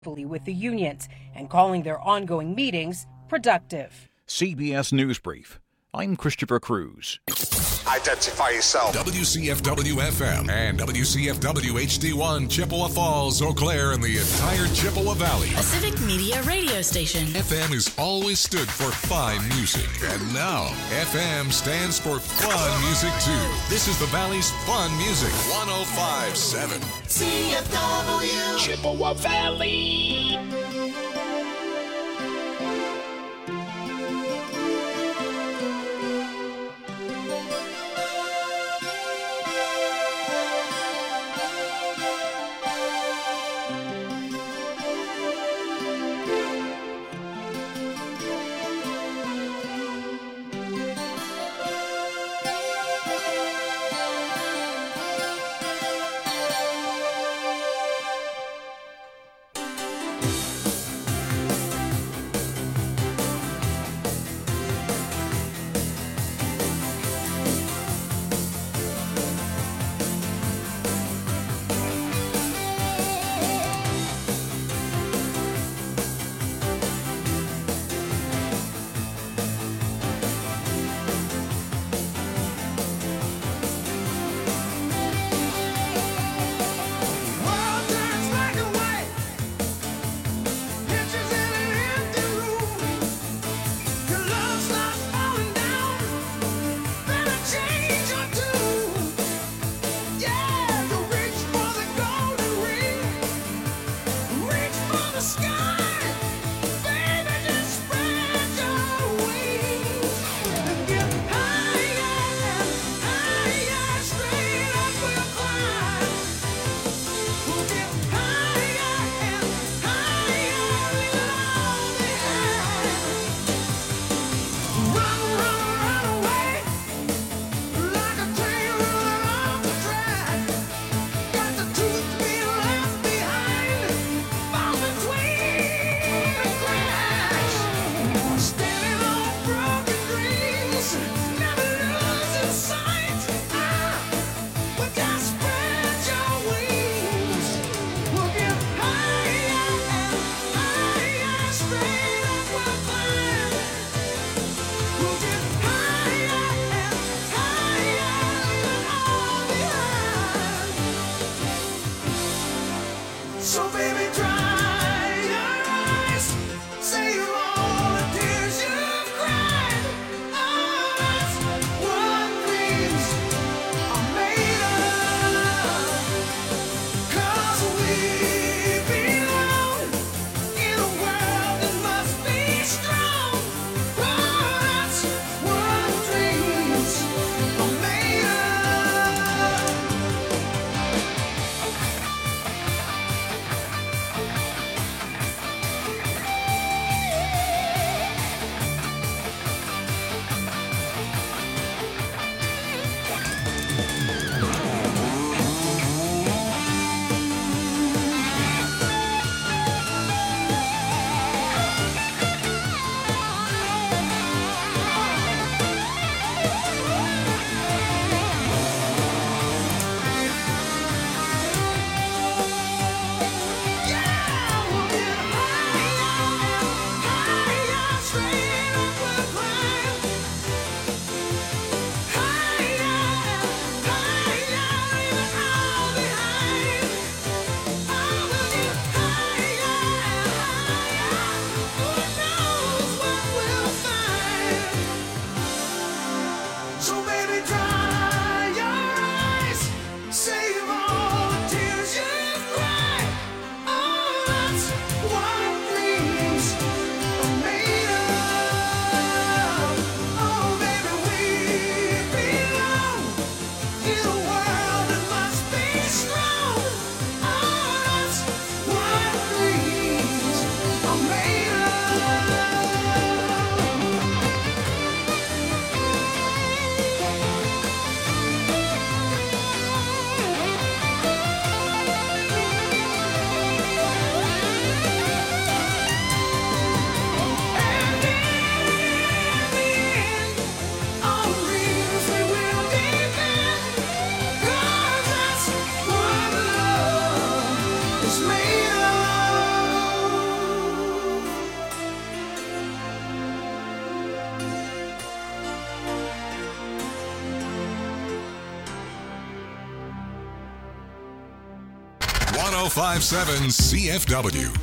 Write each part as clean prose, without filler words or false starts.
with the unions and calling their ongoing meetings productive. CBS News Brief. I'm Christopher Cruz. Identify yourself. WCFW-FM and WCFW-HD1, Chippewa Falls, Eau Claire, and the entire Chippewa Valley. A civic media radio station. FM has always stood for fine music. And now, FM stands for fun music, too. This is the Valley's fun music. 105.7. CFW. Chippewa Valley. 1057 CFW.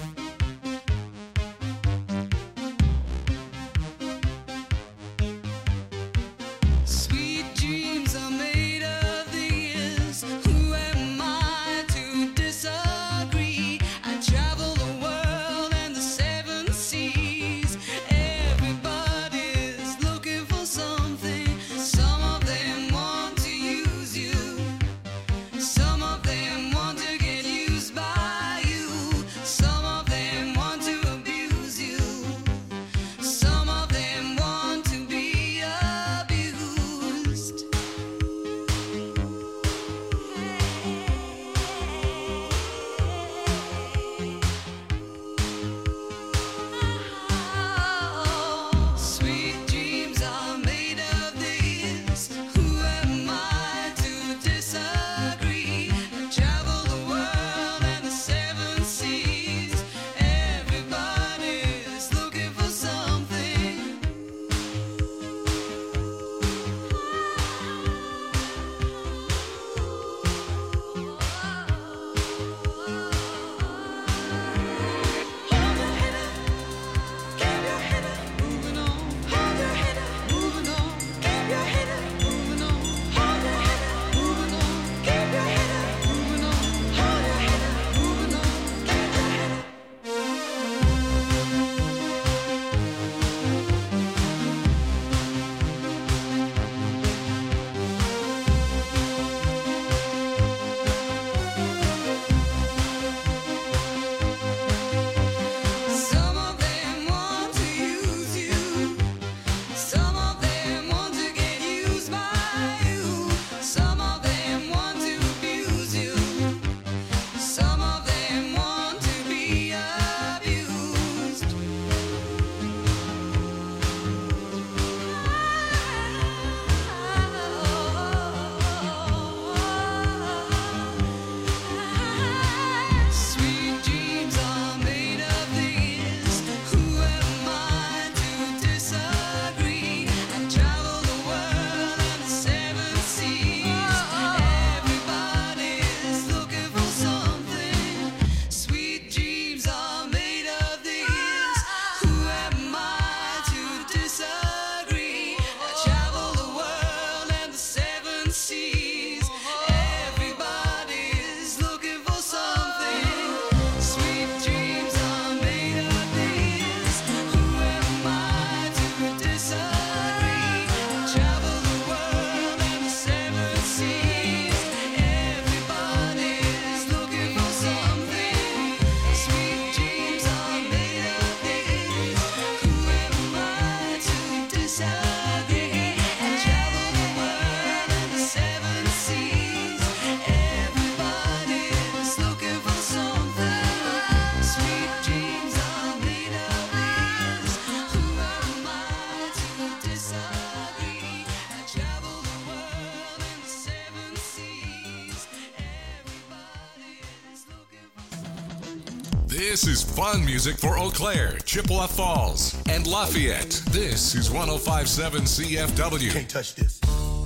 This is fun music for Eau Claire, Chippewa Falls, and Lafayette. This is 1057 CFW. You can't touch this.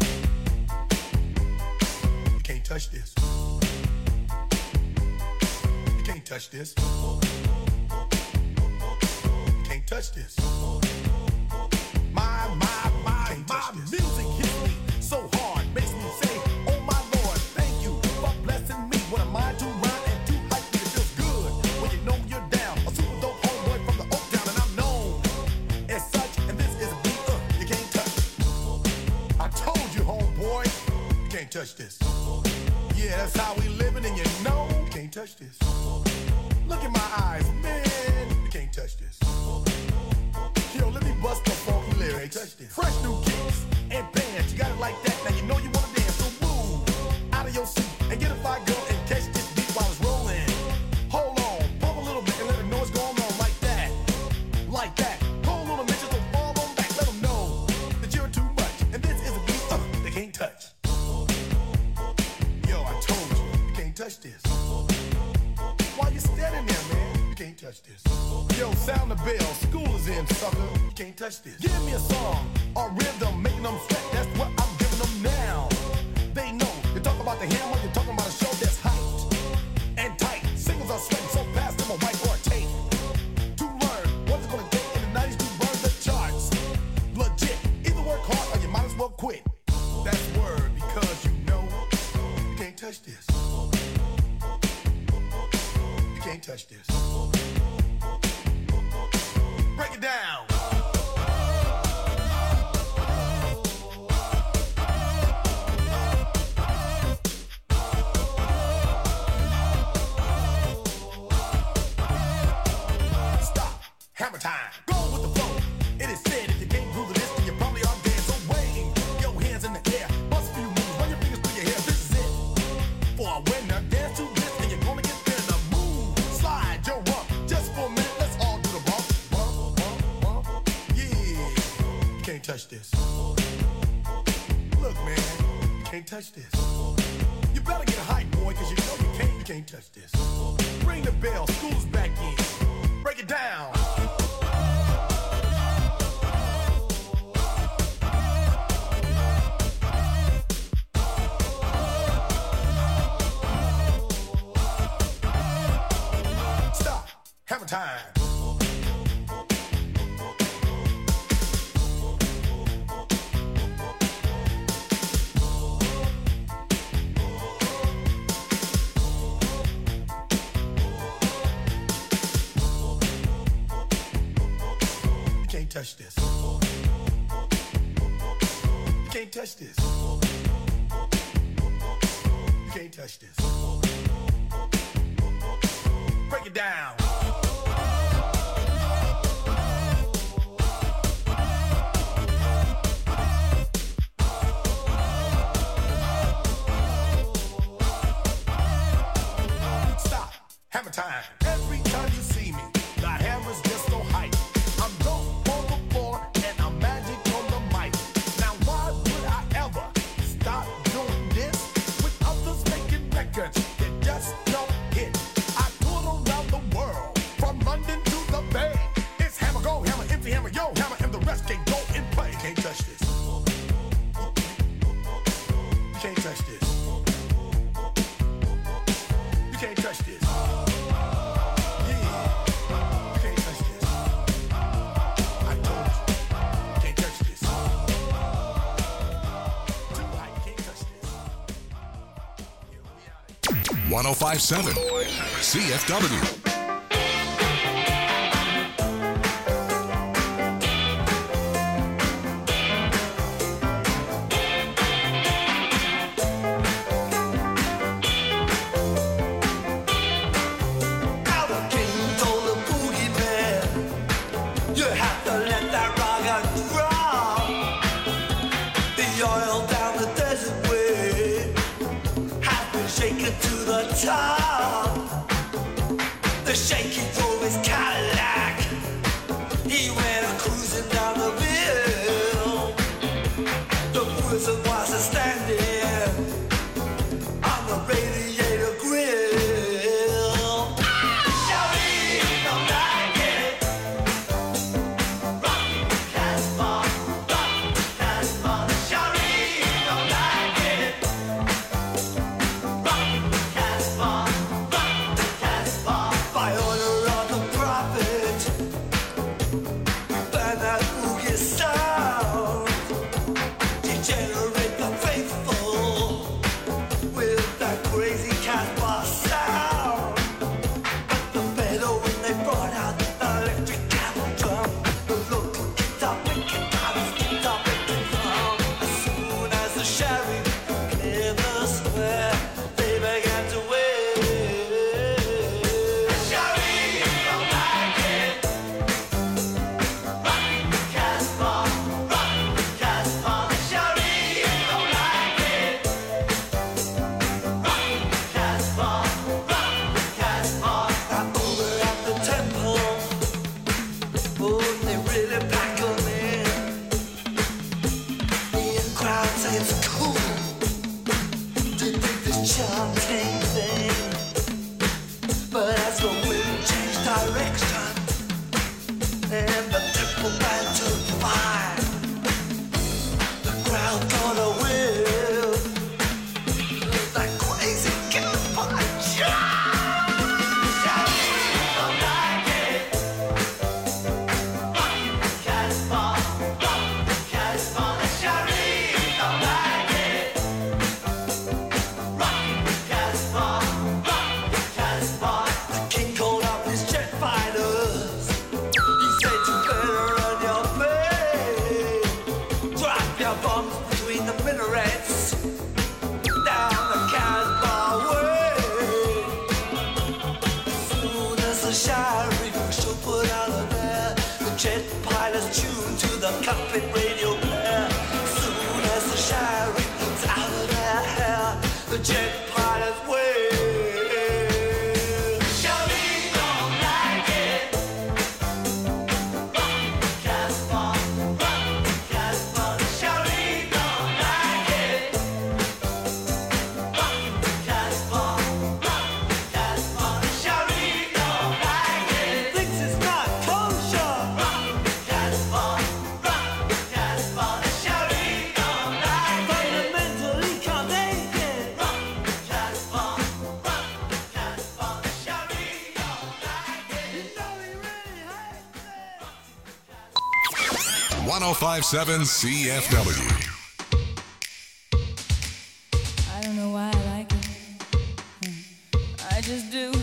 You can't touch this. You can't touch this. You can't touch this. My music hits me so hard, makes me say, oh my Lord, thank you for blessing me. What am I to rhyme and too hype? It feels good when you know you're down. A super dope homeboy from the Oak Town, and I'm known as such. And this is a beat you can't touch. I told you, homeboy, you can't touch this. Yeah, that's how we living, and you know you can't touch this. Look in my eyes, man, you can't touch this. Yo, let me bust the funky lyrics. Fresh new kicks and bands, you got it like that. Now you know you wanna dance, so move out of your seat and get a fire girl and catch this beat while it's rolling. Hold on, pump a little bit and let them know what's going on like that, like that. Hold on a minute, just don't fall on back. Let them know that you're too much, and this is a beat they can't touch. Yo, I told you, you can't touch this. Why you standing there, man? You can't touch this. Yo, sound the bell, school is in, sucker. You can't touch this. Give me a song, a rhythm, making them sweat. That's what I'm giving them now. They know. You talk about the hammer, you're talking about a show that's hyped and tight. hammer time. Go with the flow. It is said if you can't groove this, then you probably are dead. So wave your hands in the air, bust a few moves, run your fingers through your hair. This is it for a winner. Dance to this, and you're gonna get there. The move, slide your rump. Just for a minute, let's all do the bump, bump, bump, bump. Yeah, you can't touch this. Look, man, you can't touch this. You better get a hype, boy, cause you know you can't touch this. Ring the bell, school's back in. Break it down. Stop. Hammer time. Touch this. You can't touch this. You can't touch this. Break it down. Stop. Hammer time. Every time you see me, the hammer's just so hype. I'm dope. And I'm magic on the mic. Now why would I ever stop doing this with others making records that just don't hit? I tour around the world, from London to the Bay. It's hammer, go, hammer, empty hammer, yo, hammer, and the rest can go and play. You can't touch this. You can't touch this. You can't touch this. I told you. 105.7 CFW. The shaky drove his Cadillac. He went cruising down the hill. The prison was standing on the radiator grill. Shawty, don't like it. Rock Casbah, rock Casbah. Shawty, don't like it. Rock Casbah, rock Casbah. By order of 1057 CFW. I don't know why I like it. I just do.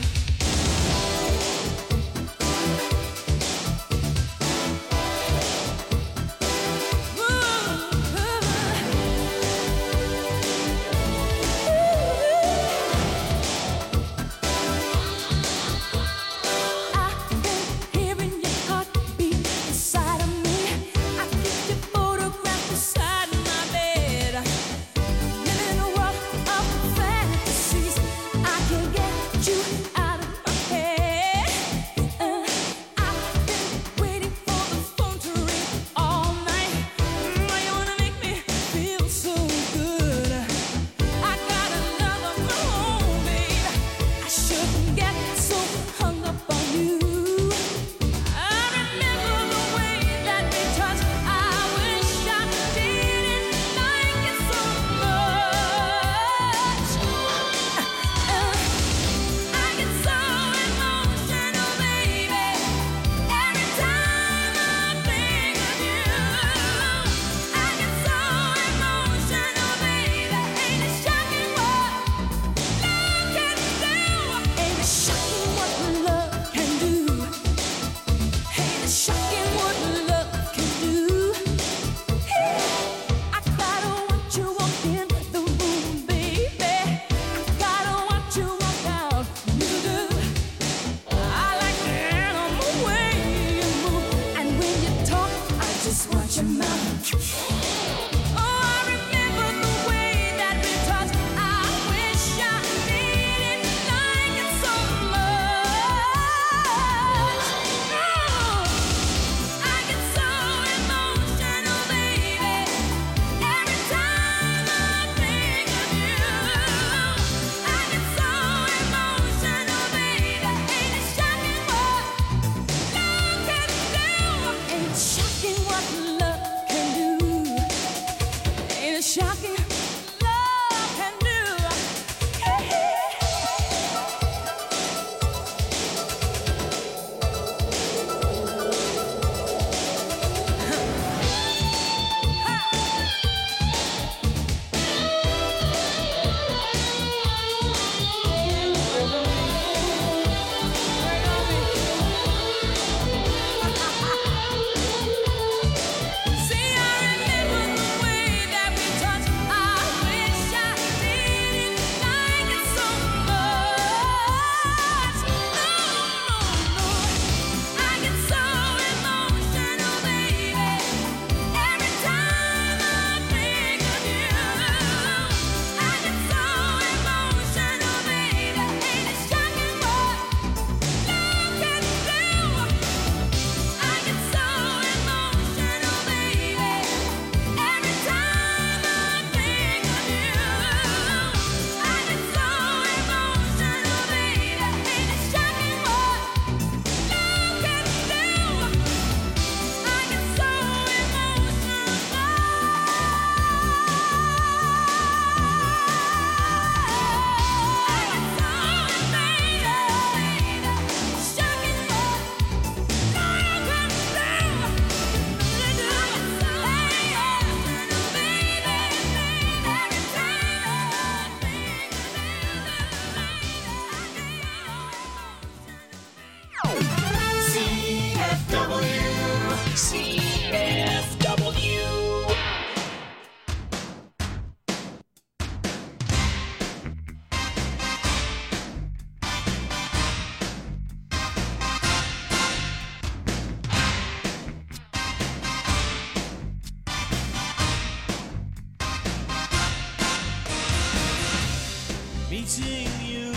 Meeting you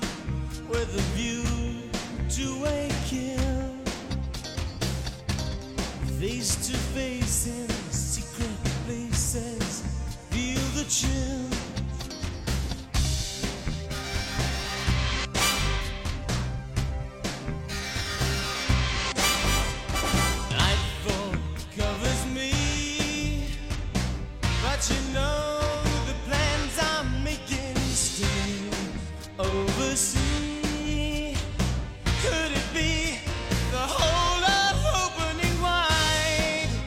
with a view to a kill, face to face in secret places, feel the chill. Nightfall covers me, but you know oversea. Could it be the whole of opening wide?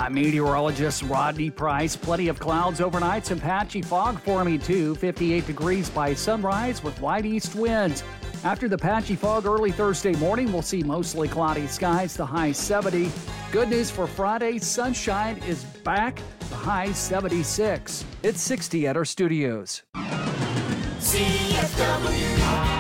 I'm meteorologist Rodney Price. Plenty of clouds overnight, some patchy fog forming too. 58 degrees by sunrise with light east winds. After the patchy fog early Thursday morning, we'll see mostly cloudy skies, the high 70. Good news for Friday, sunshine is back, the high 76. It's 60 at our studios. CFW.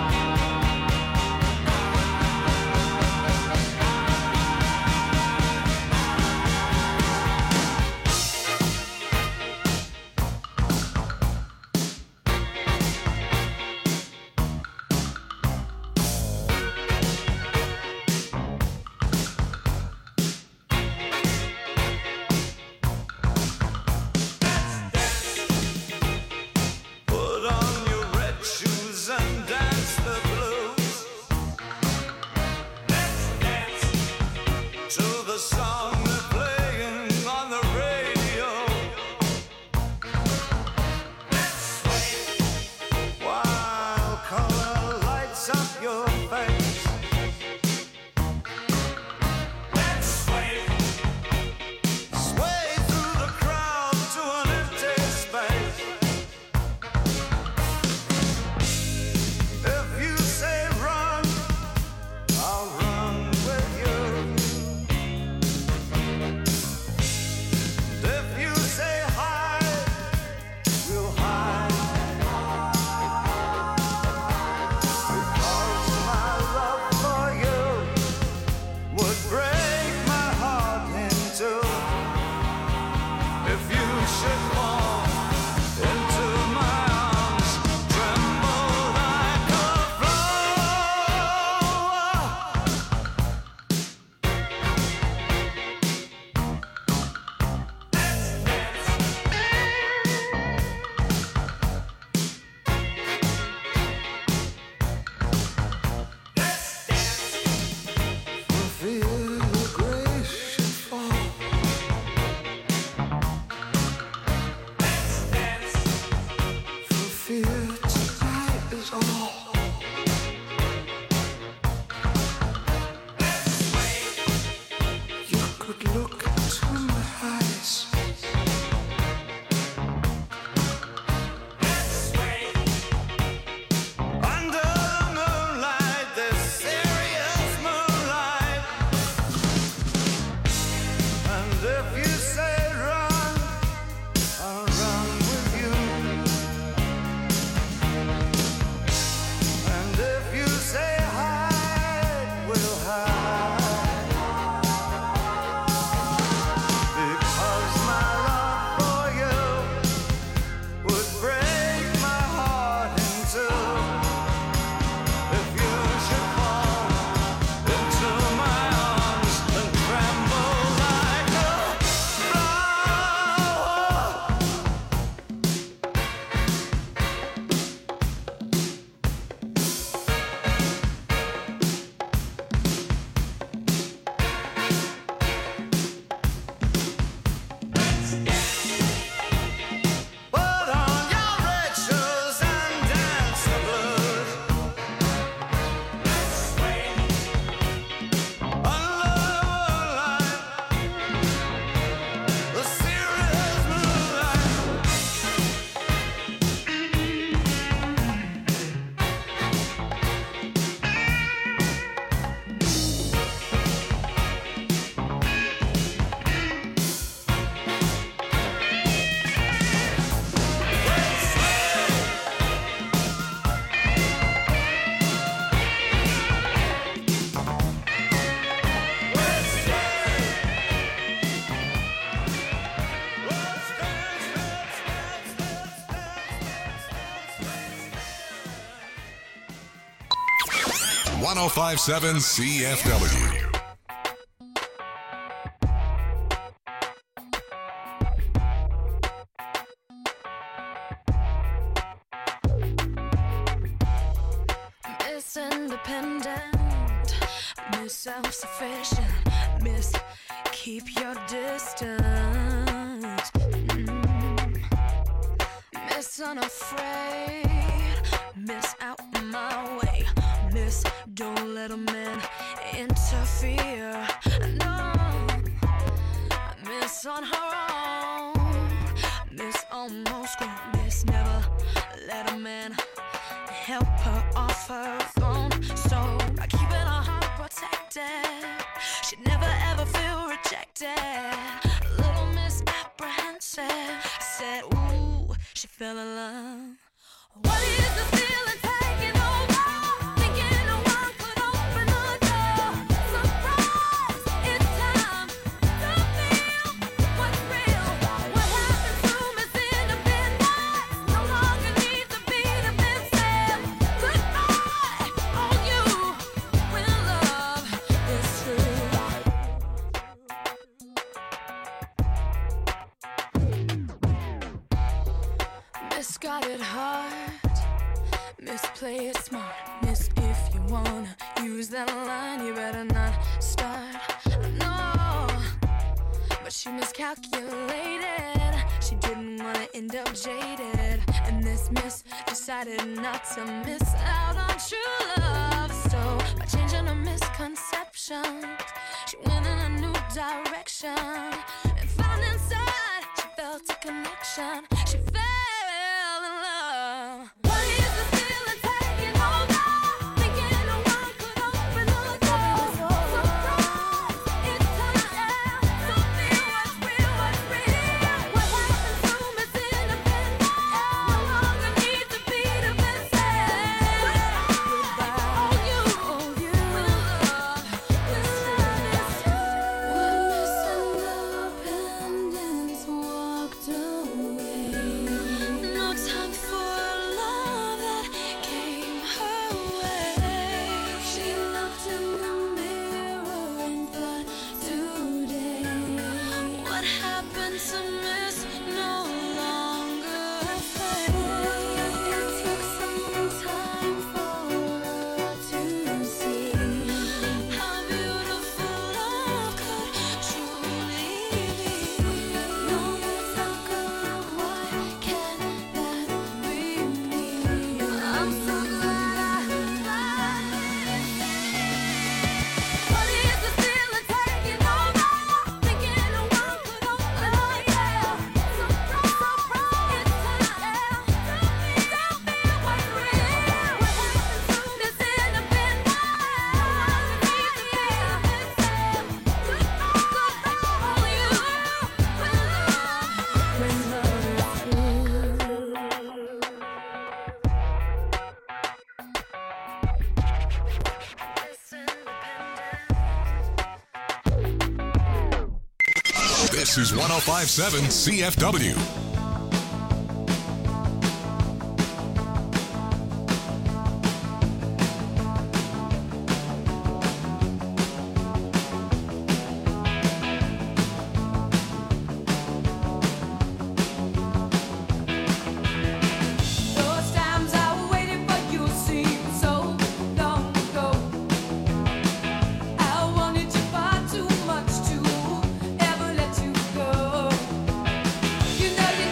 .1057 CFW. Miss Independent, Miss Self-Sufficient, Miss Keep Your Distance, Miss Unafraid, Miss Out My Way, Miss Don't Let a Man Interfere, no, Miss Miss on her own. Miss almost grew. Miss never let a man help her off her throne. So by keeping her heart protected, she'd never ever feel rejected. Little Miss apprehensive said, ooh, she fell in love. What is the feeling taking over? Thinking no one could open the door. Surprise, it's time to feel what's real. What happened to Miss Independence? No longer needs to be defensive. Goodbye, on you when love is true. Miss got it hard. Miss play it smart. Miss, if you wanna use that line, you better not start. No, but she miscalculated. She didn't wanna end up jaded. And this Miss decided not to miss out on true love. So by changing her misconceptions, she went in a new direction and found inside she felt a connection. She fell in love. What is the feeling taking over? Thinking no one could open the door. Surprise, it's time to feel what's real, what's real. What happened to Miss Independence? No longer needs to be defensive. Goodbye, on you when love is true. When Miss Independence walked away, no time for love that came her way. She looked in the mirror and thought, today, what happened to Miss no longer fades. It took some time for her to see how beautiful love could truly be. No more talk of why can't that be me? I'm so glad I tried. What is the feeling taking over? Thinking no one could open the door. Surprise, it's time to feel what's real. What happened to Miss Independence? Needs to be defensive. Goodbye, on you when love is true. This is 1057 CFW. Those times I waited for you seem so long ago. I wanted you far too much to ever let you go. You know you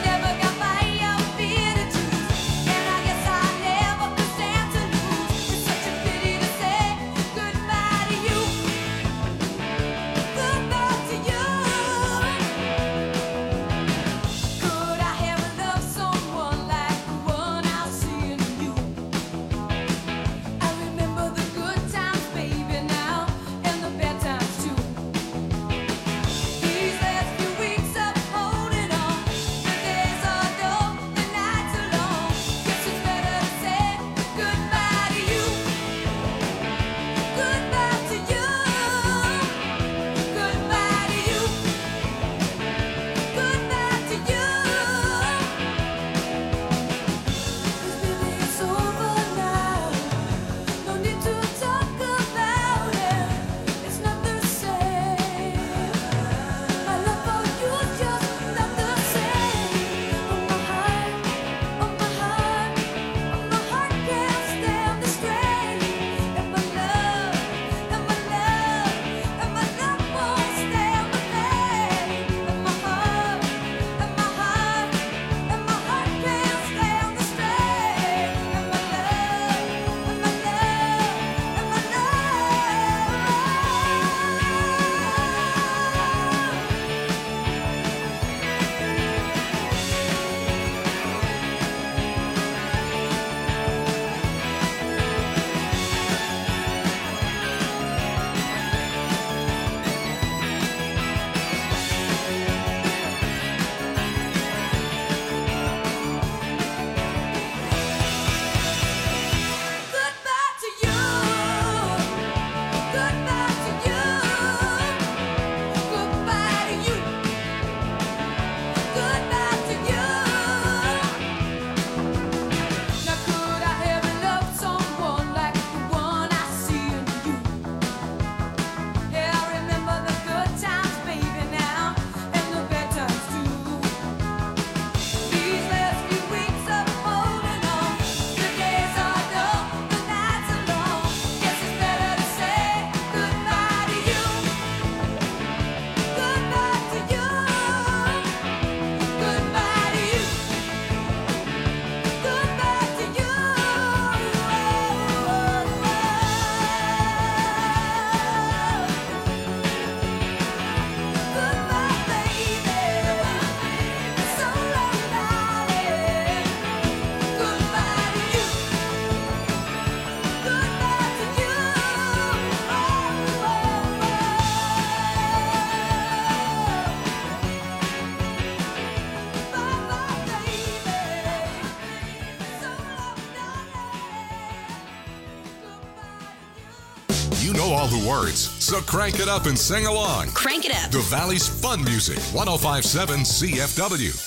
You know all the words, so crank it up and sing along. Crank it up. The Valley's Fun Music, 105.7 CFW.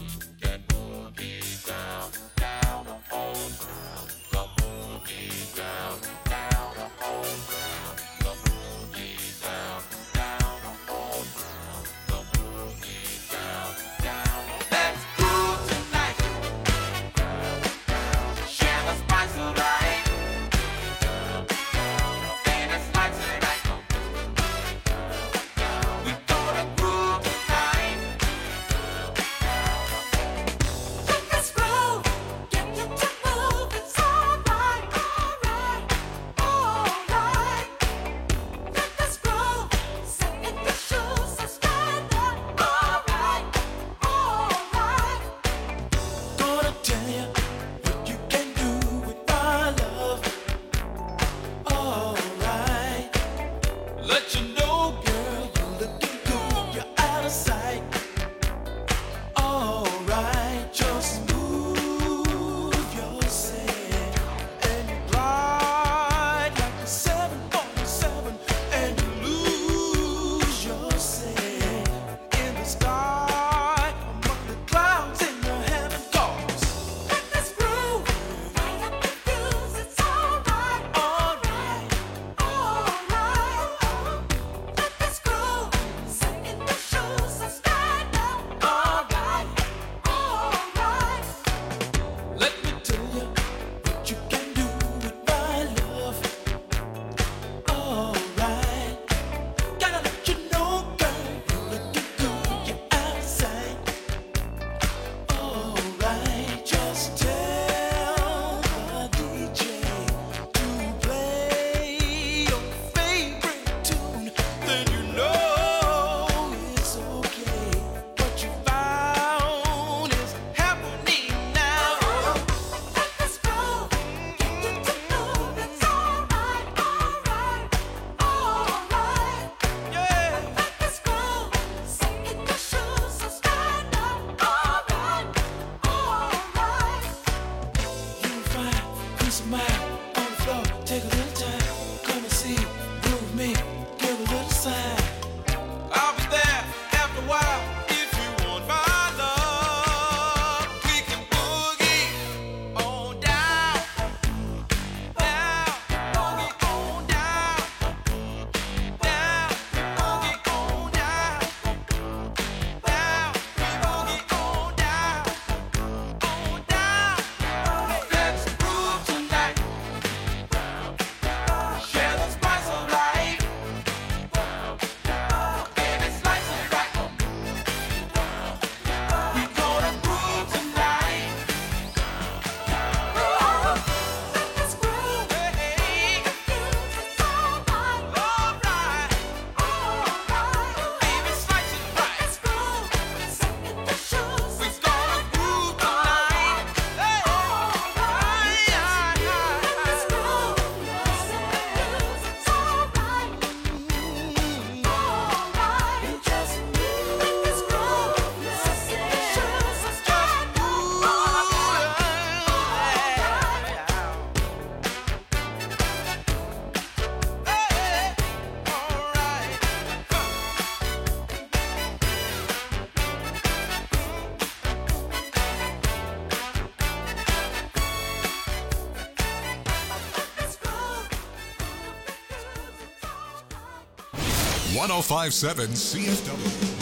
.1057 CFW.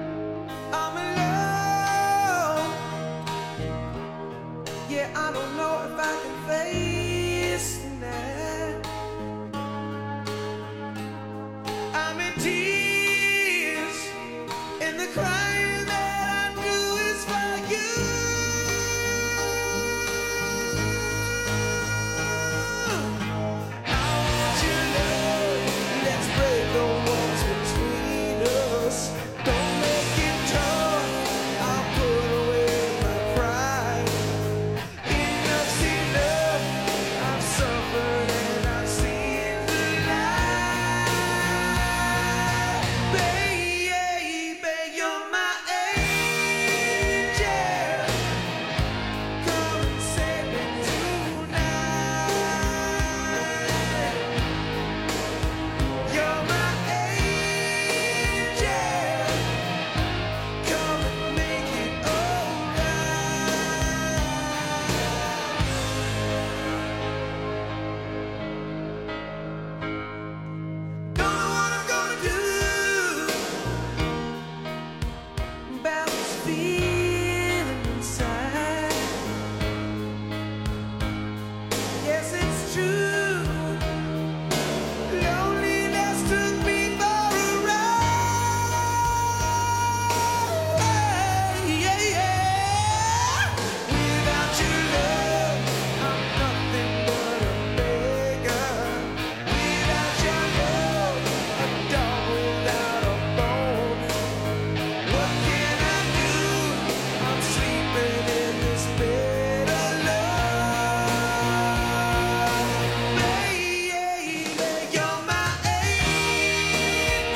I don't know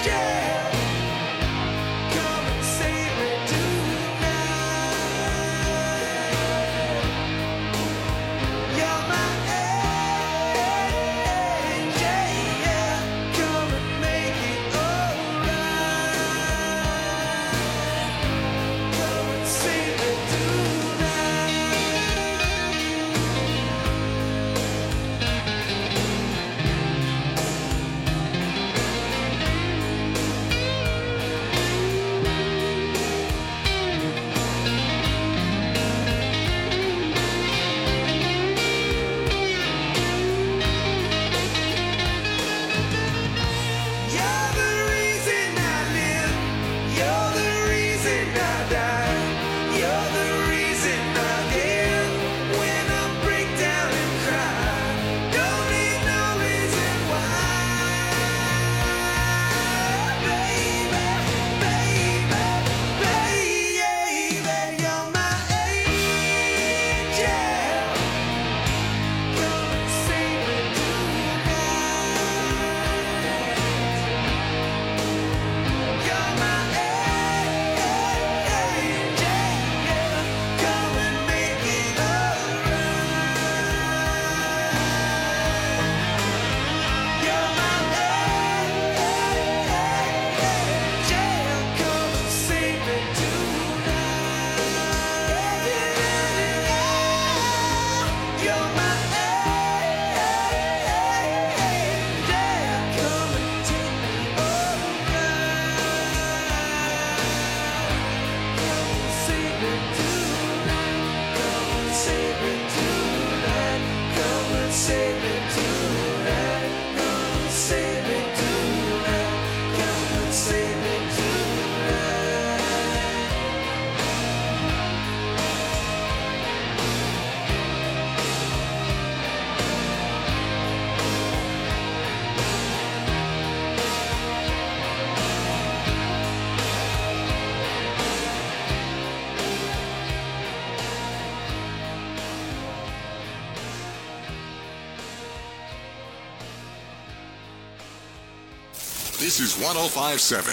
This is 105.7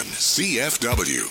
CFW.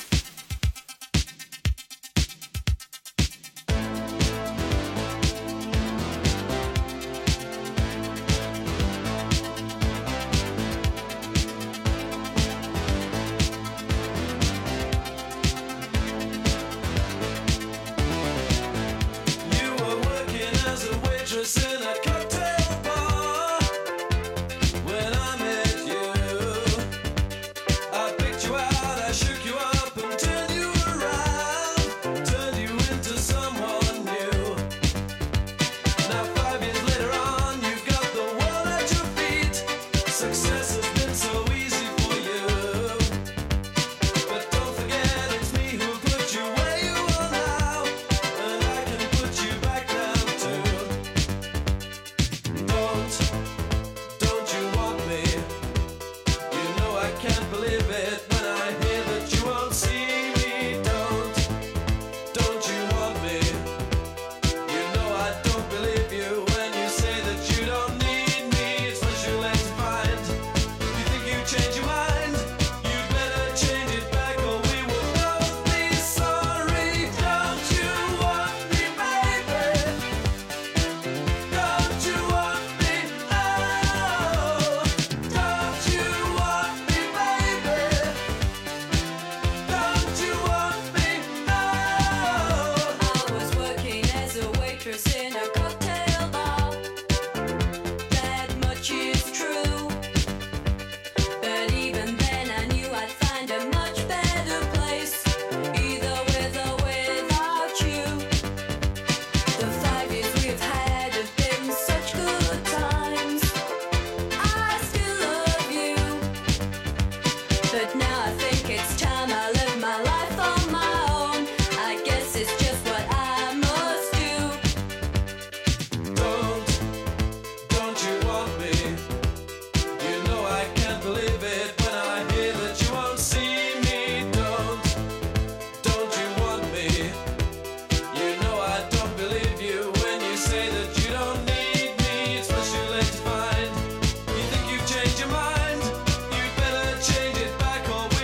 Change it back or we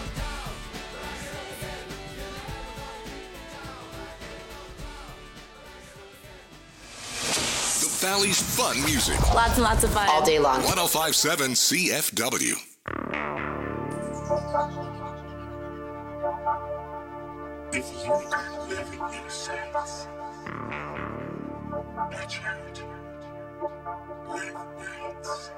The Valley's fun music. Lots and lots of fun. All day long. 1057 CFW. If you could live in your sense, Richard, live nights.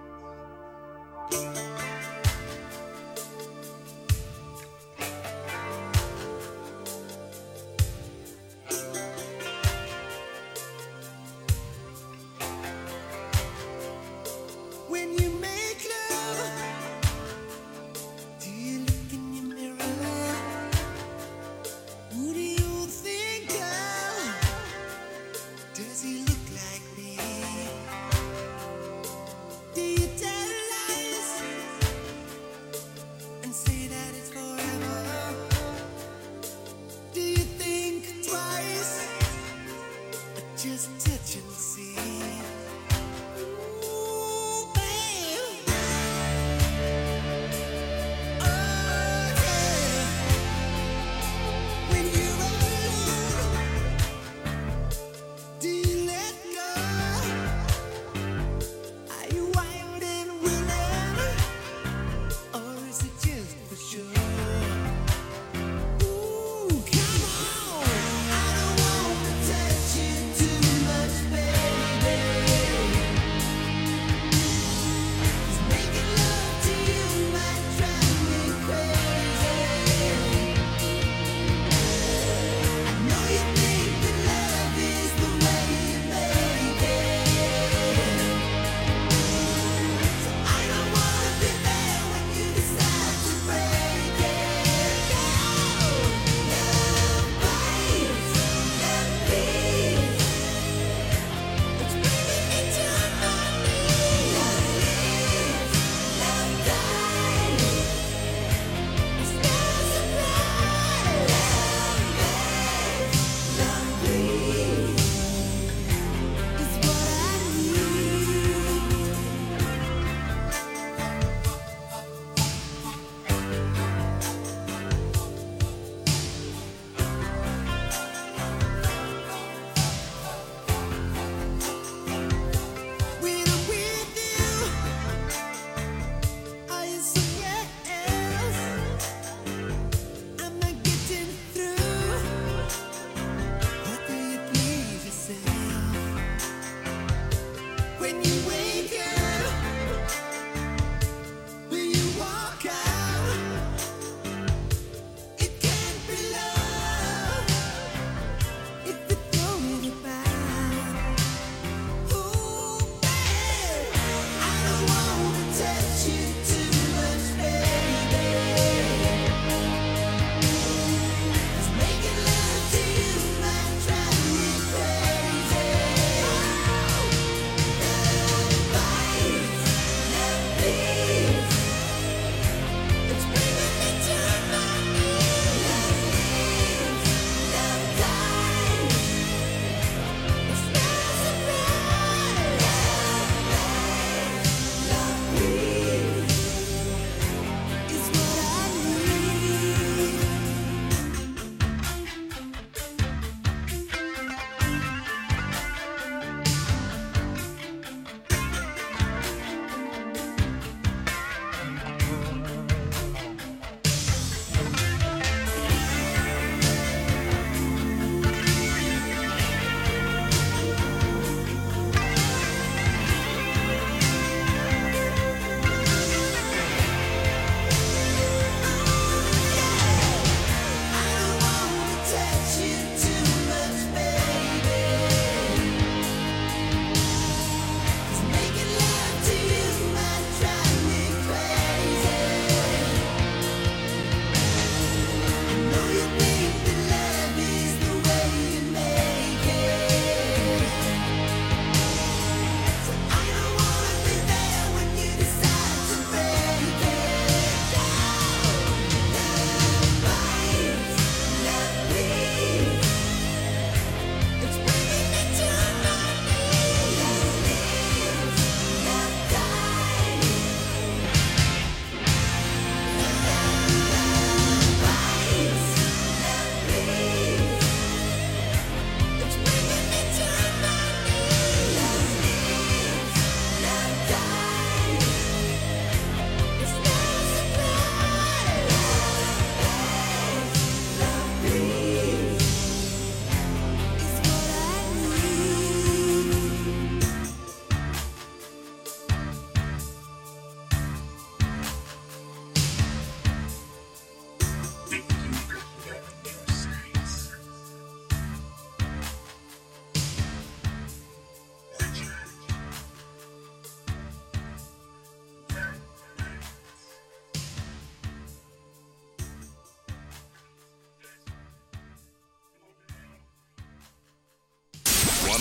When you make love, do you look in your mirror? Who do you think of? Does he look like me? Do you tell lies?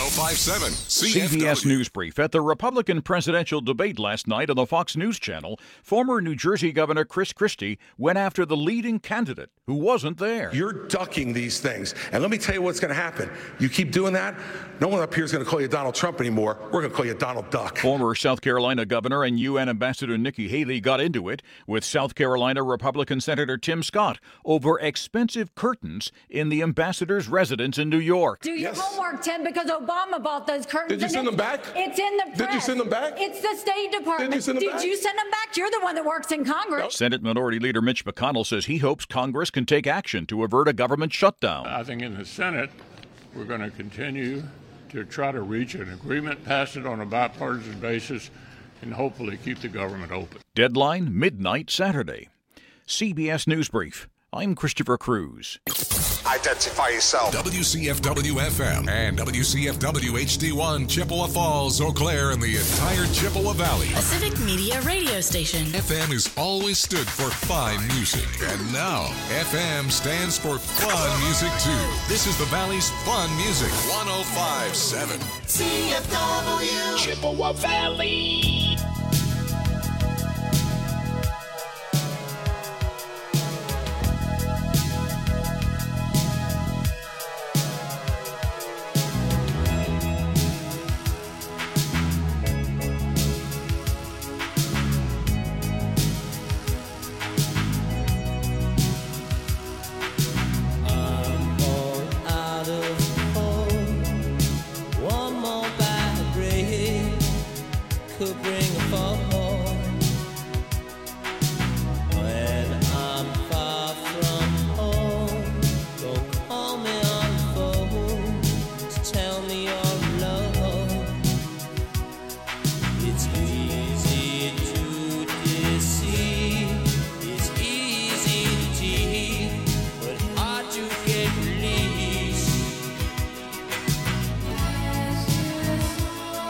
105.7 CBS News Brief. At the Republican presidential debate last night on the Fox News Channel, former New Jersey Governor Chris Christie went after the leading candidate who wasn't there. You're ducking these things. And let me tell you what's going to happen. You keep doing that, no one up here is going to call you Donald Trump anymore. We're going to call you Donald Duck. Former South Carolina Governor and UN Ambassador Nikki Haley got into it with South Carolina Republican Senator Tim Scott over expensive curtains in the ambassador's residence in New York. Do your homework, Tim, because Obama bought those curtains. Did you send them back? It's in the press. Did you send them back? It's the State Department. Did you send them back? Did you send them back? You're the one that works in Congress. Senate Minority Leader Mitch McConnell says he hopes Congress can take action to avert a government shutdown. I think in the Senate, we're going to continue to try to reach an agreement, pass it on a bipartisan basis, and hopefully keep the government open. Deadline midnight Saturday. CBS News Brief. I'm Christopher Cruz. Identify yourself. WCFW-FM and WCFW-HD1 Chippewa Falls, Eau Claire, and the entire Chippewa Valley. A Civic Media radio station. FM has always stood for fine music, and now FM stands for fun music too. This is the Valley's fun music. 105.7 CFW. Chippewa Valley.